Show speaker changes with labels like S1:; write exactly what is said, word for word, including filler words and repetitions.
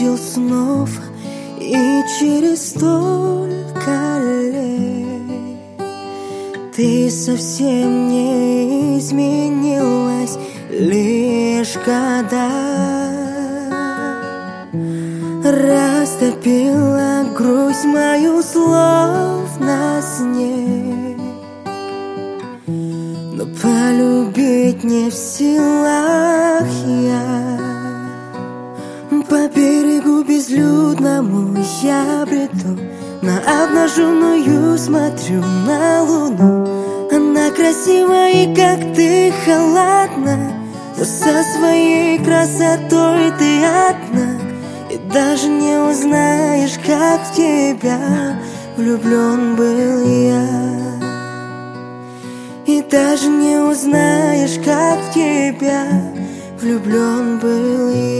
S1: увидел снова и через столько лет. Ты совсем не изменилась, лишь года растопила грусть мою, словно снег. Но полюбить не в силах я. По берегу безлюдному я бреду, на обнаженную смотрю на луну. Она красива и как ты холодна, но со своей красотой ты одна. И даже не узнаешь, как в тебя влюблен был я. И даже не узнаешь, как в тебя влюблен был я.